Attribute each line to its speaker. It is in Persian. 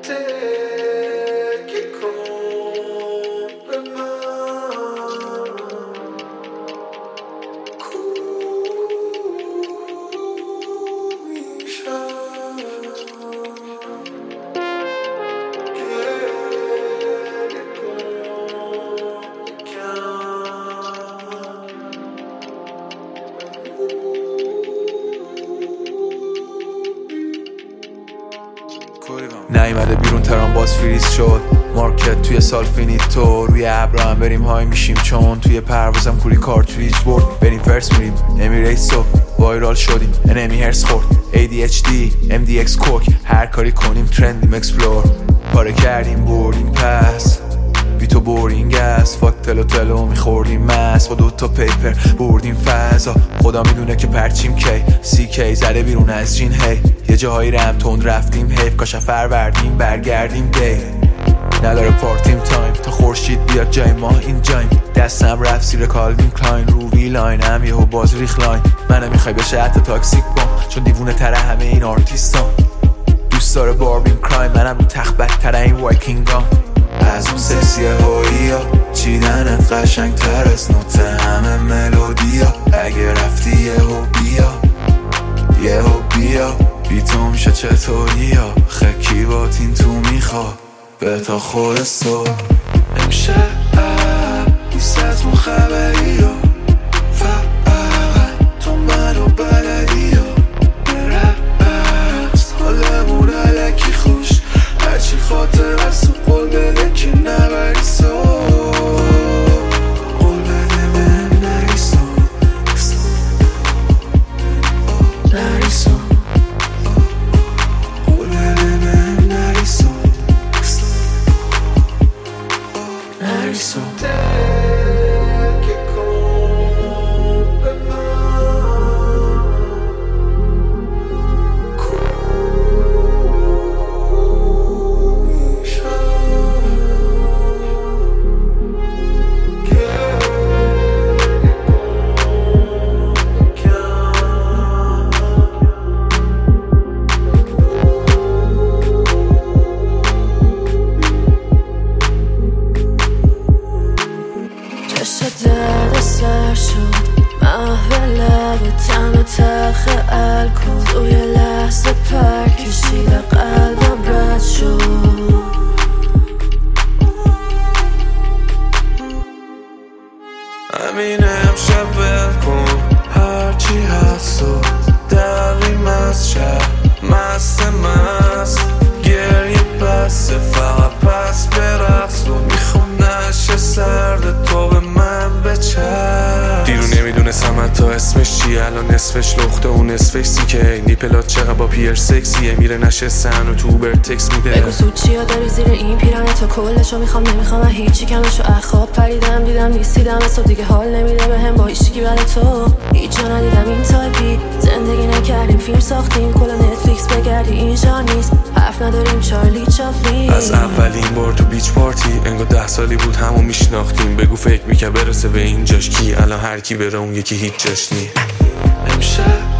Speaker 1: نیومده بیرون ترام باز فریز شد مارکت توی سال فینیتو روی ابرا هم بریم های میشیم چون توی پروازم کوری کارتریج برد بریم فرس میریم امیریتسو وایرال شدیم انمی هرس خورد ADHD MDX کوک هر کاری کنیم ترندیم اکسپلور پاره کردیم بردیم پس بی تو بورینگ است فاک تلو میخوردیم مس با دوتا پیپر بردیم فضا خدا میدونه که پرچیم کی زده بیرون از جین هی یه جاهایی رم تند رفتیم حیف کاش فروردیم برگردیم دی نداره پارتیم تایم تا خورشید بیاد جای ما این جایم دستم رفت زیر کالوین کلاین رو وی لاینم یهو باز ریخ لاین منو میخوای بشه حتی تاکسیک بام چون دیوونه تره همه این آرتیستان دوست داره باربین کرایم منم رو تخت بدتره این وایکینگام از اون سکسی هوییا چیدنت قشنگ تر از نوت همه ملودیا اگه رفتی یهو بیا بی تو میشه چطوریا خکی باتین تو میخوا به تا خود صبح امشب نیست از اون خبری ها فقط تو منو بلدی ها برقص حالمون علکی خوش هرچی خاطر از تو قول بده که نبری سو قول بده بهم نری سو نری سو قول بده بهم نری سو نری سو
Speaker 2: درد سر شد محو لب تم تلخ الکل توی لحظه پر کشیده قلبم رد شد
Speaker 1: همینه امشب ول کن هرچی هست و دقیم از شب مست گریه بسته فقط پس برقص و میخوام نشه سرد تو به من بچر دیرو نمیدونستم حتی اسمش چیه الان نصفش لخته و نصفش سیکه نیپلات چقدر با پیر سکسیه میره نشستن و تو اوبر تکس میده
Speaker 2: بگو سود چیا داری زیر این پیرانه تا کلشو میخوام نمیخوام من هیچی کمشو اخواب پریدم دیدم نیستیدم اصلا دیگه حال نمیده بهم با هیچکی برای تو هیچ جا ندیدم این تایپی زندگی نکردیم فیلم ساختیم کلا نتفلیکس بگردی اینجا نیست حرف نداریم چارلی چاپلین
Speaker 1: از اولین بار تو بیچ پارتی انگار 10 سالی بود همو میشناختیم بگو فکر میکرد برسه به اینجاش کی الان هر کی بره اون یکی هیچ جاش نی امشب